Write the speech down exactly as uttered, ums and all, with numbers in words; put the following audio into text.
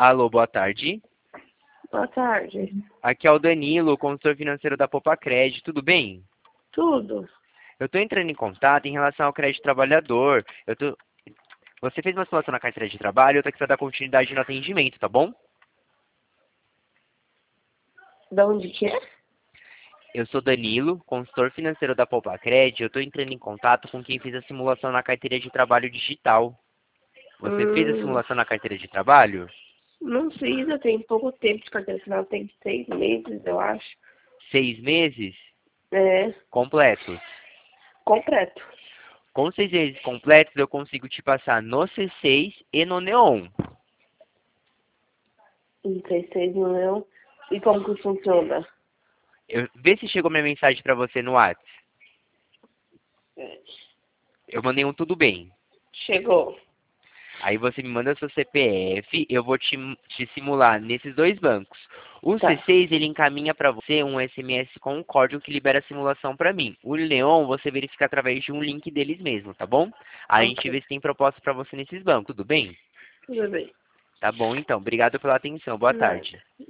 Alô, boa tarde. Boa tarde. Aqui é o Danilo, consultor financeiro da Poupa Crédito, tudo bem? Tudo. Eu estou entrando em contato em relação ao crédito trabalhador. Eu tô... Você fez uma simulação na carteira de trabalho, eu estou aqui para dar continuidade no atendimento, tá bom? Da onde que é? Eu sou Danilo, consultor financeiro da Poupa Crédito, eu estou entrando em contato com quem fez a simulação na carteira de trabalho digital. Você fez a Hum, simulação na carteira de trabalho? não fiz, eu tenho pouco tempo de carteira assinada, tem seis meses, eu acho. Seis meses É, completos. completo. Com seis meses completos, eu consigo te passar no C seis e no Neon. Não sei se vocês não lembram. E como que funciona? Eu, vê se chegou minha mensagem para você no WhatsApp. Eu mandei um tudo bem. Chegou. Aí você me manda seu C P F, eu vou te, te simular nesses dois bancos. O Tá. C seis, ele encaminha para você um S M S com um código que libera a simulação para mim. O Neon, você verifica através de um link deles mesmo, tá bom? Aí a gente Ok. vê se tem proposta para você nesses bancos, tudo bem? Tudo bem. Tá bom, então. Obrigado pela atenção. Boa Nada. tarde.